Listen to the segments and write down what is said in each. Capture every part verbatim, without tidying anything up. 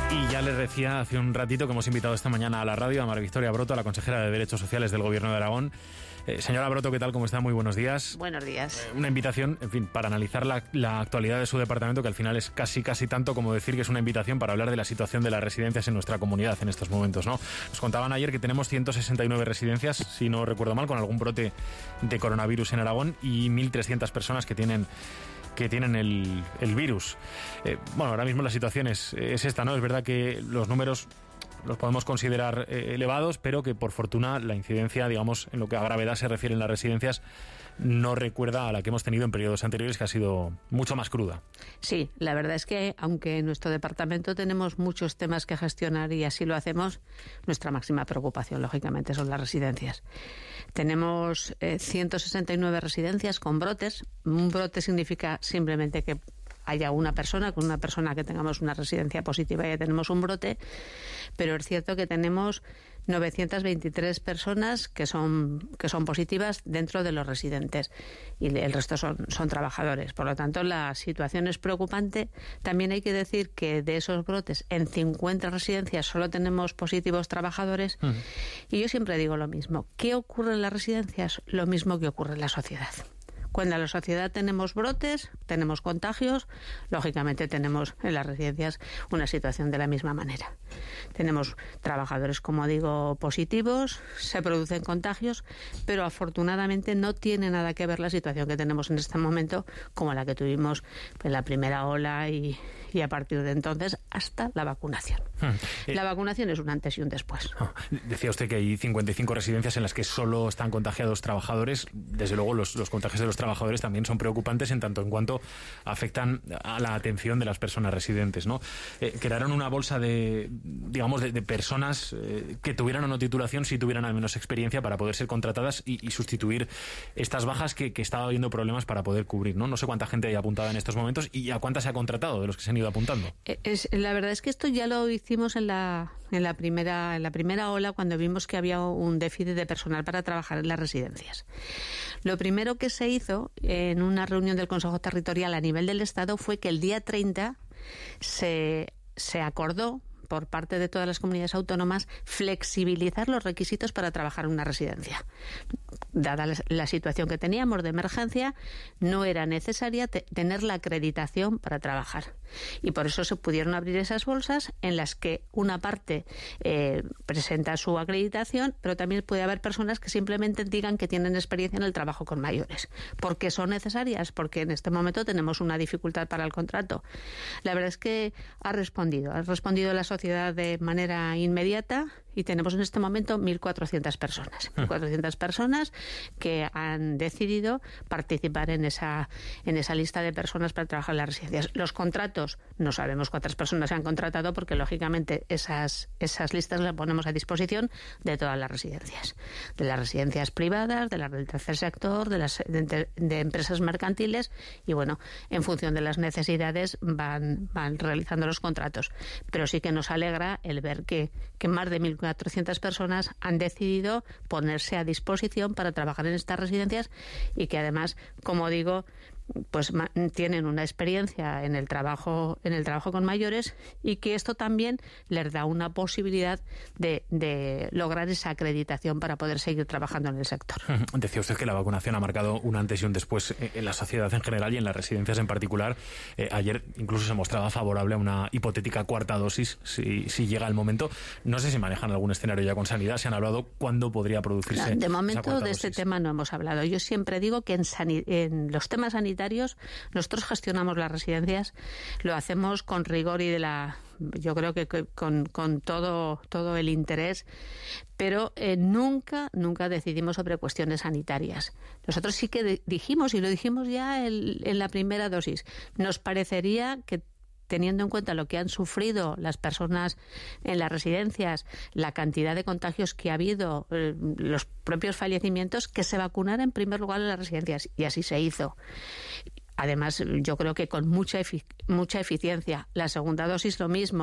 Y ya les decía hace un ratito que hemos invitado esta mañana a la radio a María Victoria Broto, a la consejera de Derechos Sociales del Gobierno de Aragón. Eh, señora Broto, ¿qué tal? ¿Cómo está? Muy buenos días. Buenos días. Eh, una invitación, en fin, para analizar la, la actualidad de su departamento, que al final es casi, casi tanto como decir que es una invitación para hablar de la situación de las residencias en nuestra comunidad en estos momentos, ¿no? Nos contaban ayer que tenemos ciento sesenta y nueve residencias, si no recuerdo mal, con algún brote de coronavirus en Aragón y mil trescientas personas que tienen... que tienen el, el virus. Eh, bueno, ahora mismo la situación es, es esta, ¿no? Es verdad que los números los podemos considerar eh, elevados, pero que por fortuna la incidencia, digamos, en lo que a gravedad se refiere en las residencias, no recuerda a la que hemos tenido en periodos anteriores, que ha sido mucho más cruda. Sí, la verdad es que aunque en nuestro departamento tenemos muchos temas que gestionar y así lo hacemos, nuestra máxima preocupación, lógicamente, son las residencias. Tenemos eh, ciento sesenta y nueve residencias con brotes. Un brote significa simplemente que haya una persona, con una persona que tengamos una residencia positiva ya tenemos un brote, pero es cierto que tenemos novecientas veintitrés personas que son que son positivas dentro de los residentes y el resto son, son trabajadores. Por lo tanto, la situación es preocupante. También hay que decir que de esos brotes, en cincuenta residencias solo tenemos positivos trabajadores. Uh-huh. Y yo siempre digo lo mismo. ¿Qué ocurre en las residencias? Lo mismo que ocurre en la sociedad. Cuando en la sociedad tenemos brotes, tenemos contagios, lógicamente tenemos en las residencias una situación de la misma manera. Tenemos trabajadores, como digo, positivos, se producen contagios, pero afortunadamente no tiene nada que ver la situación que tenemos en este momento como la que tuvimos en la primera ola y, y a partir de entonces hasta la vacunación. Hmm. La vacunación es un antes y un después. Oh, decía usted que hay cincuenta y cinco residencias en las que solo están contagiados trabajadores. Desde luego los, los contagios de los trabajadores también son preocupantes en tanto en cuanto afectan a la atención de las personas residentes, ¿no? Eh, crearon una bolsa de, digamos, de, de personas eh, que tuvieran una titulación, si tuvieran al menos experiencia, para poder ser contratadas y, y sustituir estas bajas que, que estaba habiendo problemas para poder cubrir, ¿no? No sé cuánta gente hay apuntada en estos momentos y a cuánta se ha contratado de los que se han ido apuntando. Es, la verdad es que esto ya lo hicimos en la, en la primera, en la primera ola, cuando vimos que había un déficit de personal para trabajar en las residencias. Lo primero que se hizo en una reunión del Consejo Territorial a nivel del Estado fue que el día treinta se, se acordó por parte de todas las comunidades autónomas flexibilizar los requisitos para trabajar en una residencia. Dada la situación que teníamos de emergencia, no era necesaria te- tener la acreditación para trabajar. Y por eso se pudieron abrir esas bolsas en las que una parte eh, presenta su acreditación, pero también puede haber personas que simplemente digan que tienen experiencia en el trabajo con mayores. ¿Por qué son necesarias? Porque en este momento tenemos una dificultad para el contrato. La verdad es que ha respondido. Ha respondido la sociedad de manera inmediata y tenemos en este momento mil cuatrocientas personas. mil cuatrocientas personas que han decidido participar en esa, en esa lista de personas para trabajar en las residencias. Los contratos, no sabemos cuántas personas se han contratado porque, lógicamente, esas, esas listas las ponemos a disposición de todas las residencias. De las residencias privadas, de las del tercer sector, de las de, de empresas mercantiles y, bueno, en función de las necesidades van, van realizando los contratos. Pero sí que nos alegra el ver que, que más de mil cuatrocientas personas han decidido ponerse a disposición para trabajar en estas residencias y que además, como digo, pues tienen una experiencia en el trabajo en el trabajo con mayores y que esto también les da una posibilidad de, de lograr esa acreditación para poder seguir trabajando en el sector. Decía usted que la vacunación ha marcado un antes y un después en la sociedad en general y en las residencias en particular. Eh, ayer incluso se mostraba favorable a una hipotética cuarta dosis si, si llega el momento. No sé si manejan algún escenario ya con sanidad. ¿Se han hablado cuándo podría producirse? De momento de dosis? Este tema no hemos hablado. Yo siempre digo que en, sani- en los temas sanitarios nosotros gestionamos las residencias, lo hacemos con rigor y de la, yo creo que con, con todo, todo el interés, pero eh, nunca, nunca decidimos sobre cuestiones sanitarias. Nosotros sí que de- dijimos, y lo dijimos ya el, en la primera dosis, nos parecería que teniendo en cuenta lo que han sufrido las personas en las residencias, la cantidad de contagios que ha habido, eh, los propios fallecimientos, que se vacunara en primer lugar en las residencias. Y así se hizo. Además, yo creo que con mucha, efic- mucha eficiencia. La segunda dosis lo mismo.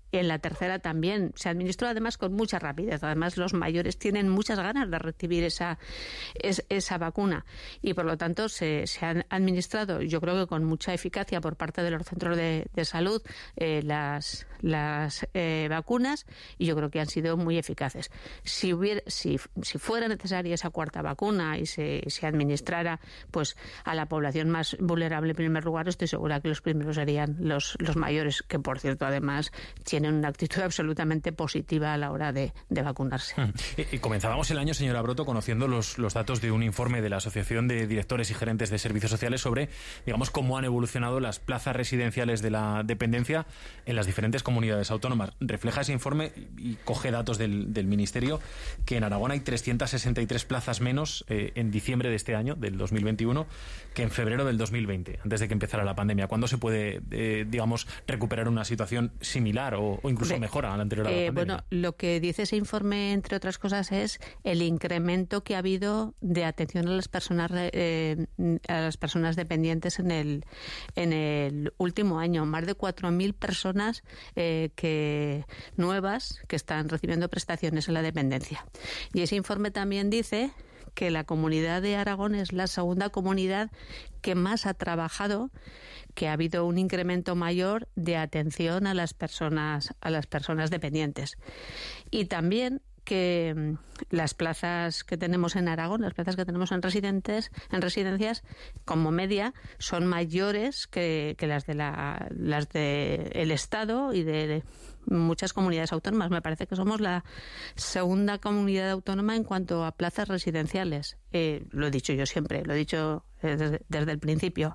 En la tercera también se administró además con mucha rapidez. Además los mayores tienen muchas ganas de recibir esa, es, esa vacuna y por lo tanto se, se han administrado, yo creo que con mucha eficacia por parte de los centros de, de salud eh, las, las eh, vacunas y yo creo que han sido muy eficaces. Si hubiera, si, si fuera necesaria esa cuarta vacuna y se, se administrara pues a la población más vulnerable en primer lugar, estoy segura que los primeros serían los, los mayores, que por cierto además tienen una actitud absolutamente positiva a la hora de, de vacunarse. Y, y comenzábamos el año, señora Broto, conociendo los, los datos de un informe de la Asociación de Directores y Gerentes de Servicios Sociales sobre, digamos, cómo han evolucionado las plazas residenciales de la dependencia en las diferentes comunidades autónomas. Refleja ese informe y coge datos del, del Ministerio que en Aragón hay trescientas sesenta y tres plazas menos eh, en diciembre de este año, del dos mil veintiuno, que en febrero del dos mil veinte, antes de que empezara la pandemia. ¿Cuándo se puede, eh, digamos, recuperar una situación similar o o incluso mejora a la anterior a la eh, pandemia? Bueno, lo que dice ese informe, entre otras cosas, es el incremento que ha habido de atención a las personas eh, a las personas dependientes en el en el último año. Más de cuatro mil personas eh, que nuevas que están recibiendo prestaciones en la dependencia. Y ese informe también dice que la comunidad de Aragón es la segunda comunidad que más ha trabajado, que ha habido un incremento mayor de atención a las personas a las personas dependientes. Y también que las plazas que tenemos en Aragón, las plazas que tenemos en residentes, en residencias, como media, son mayores que, que las de la, las de el Estado y de muchas comunidades autónomas. Me parece que somos la segunda comunidad autónoma en cuanto a plazas residenciales. Eh, lo he dicho yo siempre, lo he dicho desde, desde el principio.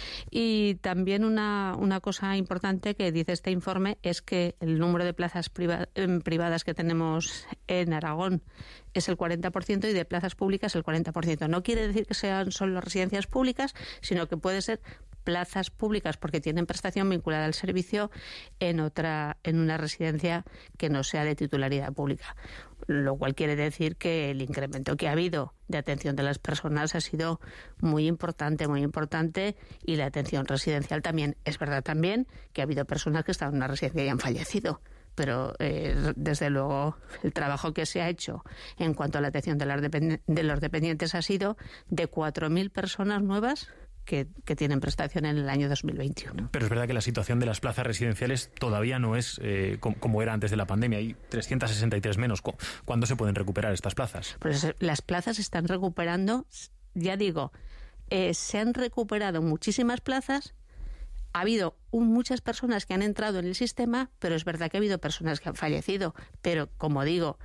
Y también una, una cosa importante que dice este informe es que el número de plazas priva, eh, privadas que tenemos en Aragón es el cuarenta por ciento y de plazas públicas el cuarenta por ciento. No quiere decir que sean solo residencias públicas, sino que puede ser plazas públicas porque tienen prestación vinculada al servicio en otra, en una residencia que no sea de titularidad pública. Lo cual quiere decir que el incremento que ha habido de atención de las personas ha sido muy importante, muy importante, y la atención residencial también. Es verdad también que ha habido personas que estaban en una residencia y han fallecido. Pero eh, desde luego el trabajo que se ha hecho en cuanto a la atención de, las depend- de los dependientes ha sido de cuatro mil personas nuevas que, que tienen prestación en el año dos mil veintiuno. Pero es verdad que la situación de las plazas residenciales todavía no es eh, como, como era antes de la pandemia. Hay trescientas sesenta y tres menos. ¿Cuándo se pueden recuperar estas plazas? Pues las plazas se están recuperando, ya digo, eh, se han recuperado muchísimas plazas. Ha habido un, muchas personas que han entrado en el sistema, pero es verdad que ha habido personas que han fallecido. Pero, como digo,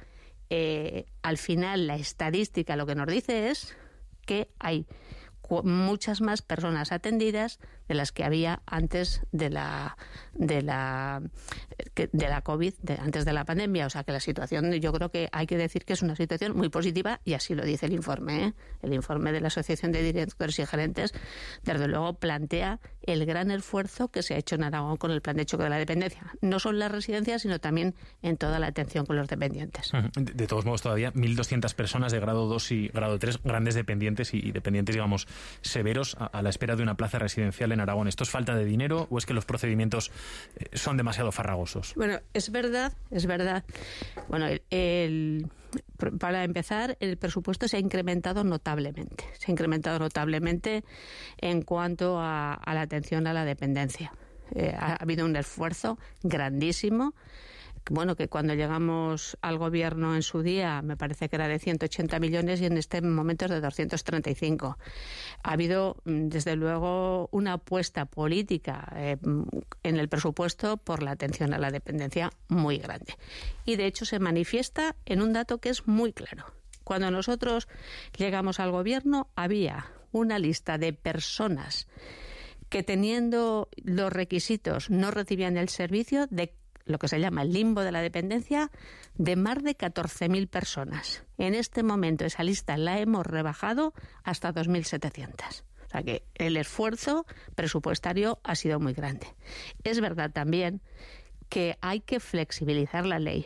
eh, al final la estadística lo que nos dice es que hay muchas más personas atendidas de las que había antes de la de la de la COVID, de, antes de la pandemia. O sea que la situación, yo creo que hay que decir que es una situación muy positiva, y así lo dice el informe, ¿eh? El informe de la Asociación de Directores y Gerentes, desde luego, plantea el gran esfuerzo que se ha hecho en Aragón con el plan de choque de la dependencia. No solo en las residencias, sino también en toda la atención con los dependientes. De, de todos modos, todavía mil doscientas personas de grado dos y grado tres, grandes dependientes y, y dependientes, digamos, severos, a, a la espera de una plaza residencial en Aragón. ¿Esto es falta de dinero o es que los procedimientos eh, son demasiado farragosos? Bueno, es verdad, es verdad. Bueno, el, el, para empezar, el presupuesto se ha incrementado notablemente. Se ha incrementado notablemente en cuanto a, a la atención a la dependencia. Eh, ha habido un esfuerzo grandísimo. Bueno, que cuando llegamos al gobierno en su día me parece que era de ciento ochenta millones y en este momento es de doscientos treinta y cinco. Ha habido, desde luego, una apuesta política eh, en el presupuesto por la atención a la dependencia muy grande. Y de hecho se manifiesta en un dato que es muy claro. Cuando nosotros llegamos al gobierno había una lista de personas que, teniendo los requisitos, no recibían el servicio, de lo que se llama el limbo de la dependencia, de más de catorce mil personas. En este momento esa lista la hemos rebajado hasta dos mil setecientas. O sea que el esfuerzo presupuestario ha sido muy grande. Es verdad también que hay que flexibilizar la ley,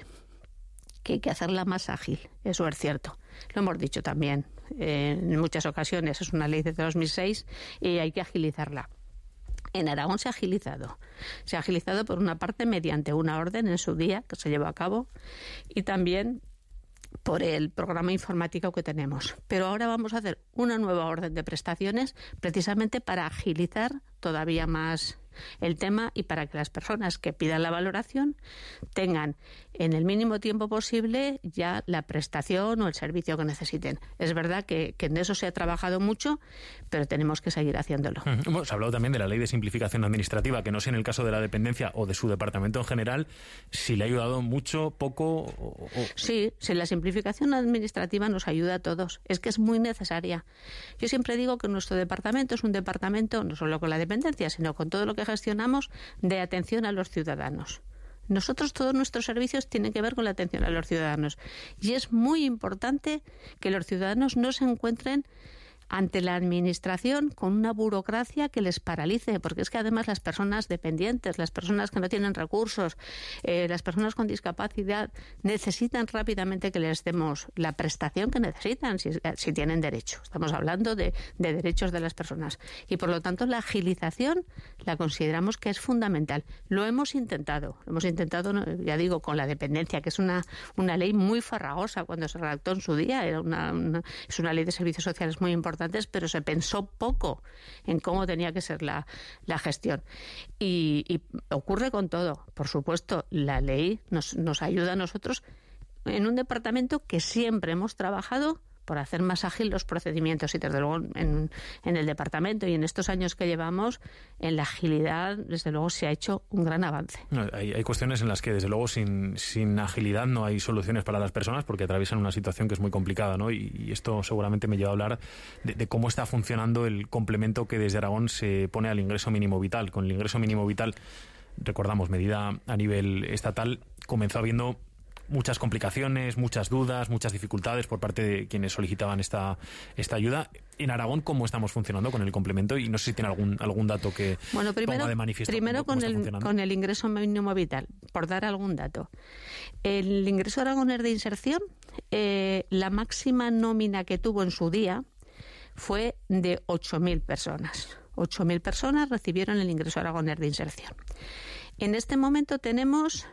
que hay que hacerla más ágil. Eso es cierto. Lo hemos dicho también eh, en muchas ocasiones. Es una ley de dos mil seis y hay que agilizarla. En Aragón se ha agilizado. Se ha agilizado por una parte mediante una orden en su día que se llevó a cabo y también por el programa informático que tenemos. Pero ahora vamos a hacer una nueva orden de prestaciones precisamente para agilizar todavía más el tema y para que las personas que pidan la valoración tengan en el mínimo tiempo posible ya la prestación o el servicio que necesiten. Es verdad que, que en eso se ha trabajado mucho, pero tenemos que seguir haciéndolo. Bueno, se ha hablado también de la ley de simplificación administrativa, que no sé en el caso de la dependencia o de su departamento en general, si le ha ayudado mucho, poco... O, o... Sí, sí, la simplificación administrativa nos ayuda a todos. Es que es muy necesaria. Yo siempre digo que nuestro departamento es un departamento, no solo con la dependencia, sino con todo lo que gestionamos, de atención a los ciudadanos. Nosotros, todos nuestros servicios tienen que ver con la atención a los ciudadanos. Y es muy importante que los ciudadanos no se encuentren ante la administración con una burocracia que les paralice, porque es que además las personas dependientes, las personas que no tienen recursos, eh, las personas con discapacidad necesitan rápidamente que les demos la prestación que necesitan si, si tienen derecho. Estamos hablando de, de derechos de las personas y por lo tanto la agilización la consideramos que es fundamental. Lo hemos intentado, lo hemos intentado, ya digo, con la dependencia, que es una, una ley muy farragosa cuando se redactó en su día, era una, una, es una ley de servicios sociales muy importante, pero se pensó poco en cómo tenía que ser la, la gestión. Y, y ocurre con todo. Por supuesto, la ley nos, nos ayuda a nosotros en un departamento que siempre hemos trabajado por hacer más ágil los procedimientos y desde luego en, en el departamento y en estos años que llevamos en la agilidad desde luego se ha hecho un gran avance. No, hay, hay cuestiones en las que desde luego sin, sin agilidad no hay soluciones para las personas porque atraviesan una situación que es muy complicada, ¿no? Y, y esto seguramente me lleva a hablar de, de cómo está funcionando el complemento que desde Aragón se pone al ingreso mínimo vital. Con el ingreso mínimo vital, recordamos, medida a nivel estatal, comenzó habiendo muchas complicaciones, muchas dudas, muchas dificultades por parte de quienes solicitaban esta esta ayuda. En Aragón, ¿cómo estamos funcionando con el complemento? Y no sé si tiene algún algún dato que bueno, primero, ponga de manifiesto. Primero cómo, cómo con, el, con el ingreso mínimo vital, por dar algún dato. El ingreso aragonés de inserción, eh, la máxima nómina que tuvo en su día fue de ocho mil personas. ocho mil personas recibieron el ingreso aragonés de inserción. En este momento tenemos...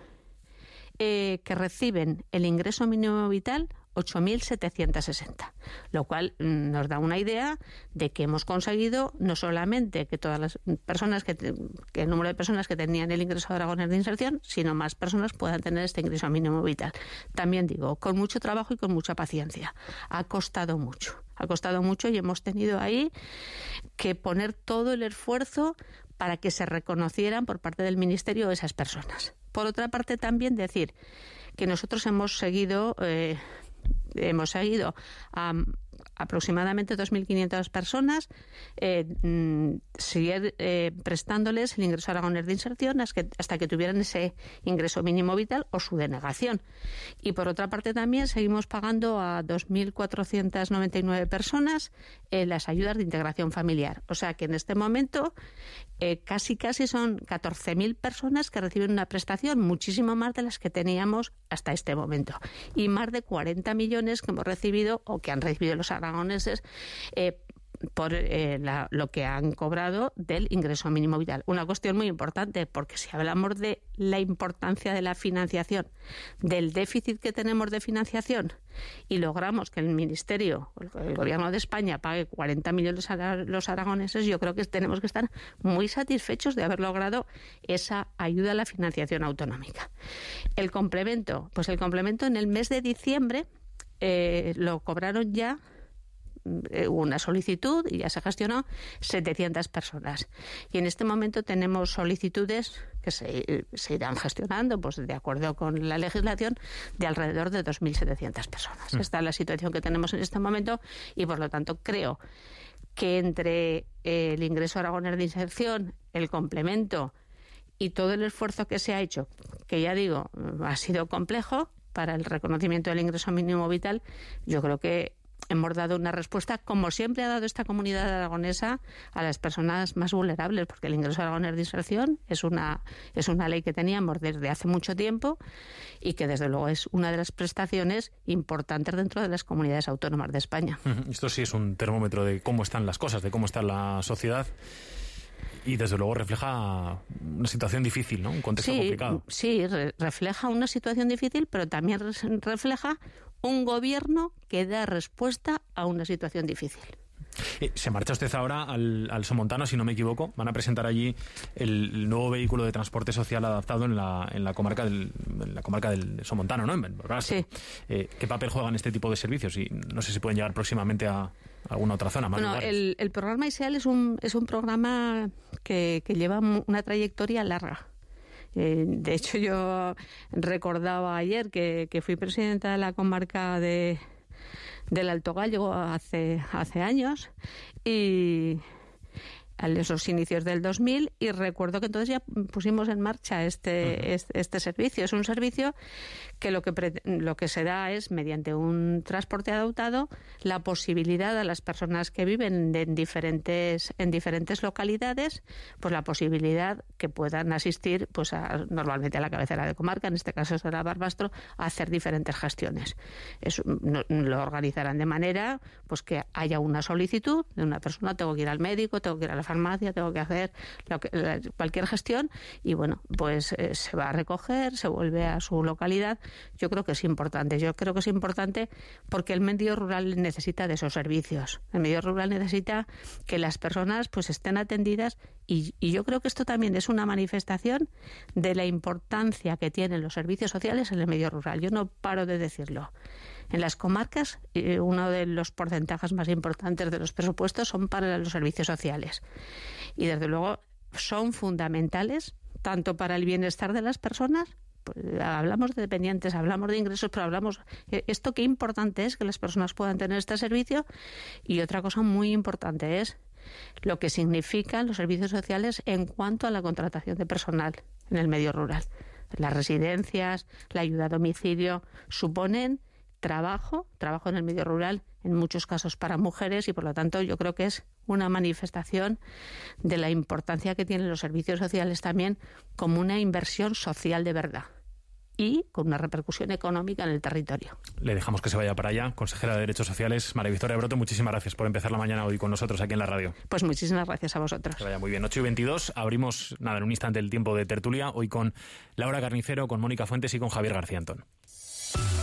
Eh, que reciben el ingreso mínimo vital ocho mil setecientos sesenta, lo cual mm, nos da una idea de que hemos conseguido no solamente que todas las personas, que, que el número de personas que tenían el ingreso aragonés de inserción, sino más personas puedan tener este ingreso mínimo vital. También digo, con mucho trabajo y con mucha paciencia. Ha costado mucho, ha costado mucho y hemos tenido ahí que poner todo el esfuerzo para que se reconocieran por parte del Ministerio esas personas. Por otra parte, también decir que nosotros hemos seguido, eh, hemos seguido a um, aproximadamente dos mil quinientas personas, eh, mm, seguir eh, prestándoles el ingreso aragonés de inserción hasta que, hasta que tuvieran ese ingreso mínimo vital o su denegación. Y por otra parte también seguimos pagando a dos mil cuatrocientas noventa y nueve personas eh, las ayudas de integración familiar. O sea que en este momento eh, casi casi son catorce mil personas que reciben una prestación, muchísimo más de las que teníamos hasta este momento. Y más de cuarenta millones que hemos recibido o que han recibido los aragoneses eh, por eh, la, lo que han cobrado del ingreso mínimo vital. Una cuestión muy importante, porque si hablamos de la importancia de la financiación, del déficit que tenemos de financiación y logramos que el Ministerio, el Gobierno de España pague cuarenta millones a los aragoneses, yo creo que tenemos que estar muy satisfechos de haber logrado esa ayuda a la financiación autonómica. El complemento, pues el complemento en el mes de diciembre eh, lo cobraron ya una solicitud y ya se gestionó setecientas personas. Y en este momento tenemos solicitudes que se, se irán gestionando pues de acuerdo con la legislación de alrededor de dos mil setecientas personas. Mm. Esta es la situación que tenemos en este momento y por lo tanto creo que entre el ingreso aragonés de inserción, el complemento y todo el esfuerzo que se ha hecho, que ya digo, ha sido complejo para el reconocimiento del ingreso mínimo vital, yo creo que hemos dado una respuesta, como siempre ha dado esta comunidad aragonesa, a las personas más vulnerables, porque el ingreso aragonés de inserción es una, es una ley que teníamos desde hace mucho tiempo y que desde luego es una de las prestaciones importantes dentro de las comunidades autónomas de España. Esto sí es un termómetro de cómo están las cosas, de cómo está la sociedad. Y desde luego refleja una situación difícil, ¿no? Un contexto sí, complicado. Sí, re- refleja una situación difícil, pero también re- refleja un gobierno que da respuesta a una situación difícil. Eh, Se marcha usted ahora al, al Somontano, si no me equivoco. Van a presentar allí el, el nuevo vehículo de transporte social adaptado en la, en la comarca del en la comarca del Somontano, ¿no? En Barbastro. Sí. Eh, ¿Qué papel juegan este tipo de servicios? Y no sé si pueden llegar próximamente a alguna otra zona, más Bueno, lugares. el, el programa ISEAL es un, es un programa que, que lleva una trayectoria larga. Eh, de hecho, yo recordaba ayer que, que fui presidenta de la comarca de, del Alto Gállego hace, hace años y a esos inicios del dos mil, y recuerdo que entonces ya pusimos en marcha este, uh-huh. este, este servicio. Es un servicio que lo que pre, lo que se da es, mediante un transporte adaptado, la posibilidad a las personas que viven de, en diferentes en diferentes localidades, pues la posibilidad que puedan asistir, pues a, normalmente a la cabecera de comarca, en este caso será Barbastro, a hacer diferentes gestiones. Es, no, lo organizarán de manera pues que haya una solicitud de una persona: tengo que ir al médico, tengo que ir a la farmacia, tengo que hacer lo que, la, cualquier gestión, y bueno, pues eh, se va a recoger, se vuelve a su localidad. Yo creo que es importante, yo creo que es importante porque el medio rural necesita de esos servicios. El medio rural necesita que las personas pues estén atendidas, y, y yo creo que esto también es una manifestación de la importancia que tienen los servicios sociales en el medio rural. Yo no paro de decirlo. En las comarcas, eh, uno de los porcentajes más importantes de los presupuestos son para los servicios sociales. Y desde luego son fundamentales tanto para el bienestar de las personas. Pues hablamos de dependientes, hablamos de ingresos, pero hablamos esto, qué importante es que las personas puedan tener este servicio. Y otra cosa muy importante es lo que significan los servicios sociales en cuanto a la contratación de personal en el medio rural. Las residencias, la ayuda a domicilio suponen trabajo, trabajo en el medio rural, en muchos casos para mujeres, y por lo tanto yo creo que es una manifestación de la importancia que tienen los servicios sociales también como una inversión social de verdad y con una repercusión económica en el territorio. Le dejamos que se vaya para allá. Consejera de Derechos Sociales, María Victoria Broto, muchísimas gracias por empezar la mañana hoy con nosotros aquí en la radio. Pues muchísimas gracias a vosotros. Que vaya muy bien. ocho y veintidós, abrimos nada en un instante el tiempo de tertulia, hoy con Laura Carnicero, con Mónica Fuentes y con Javier García Antón.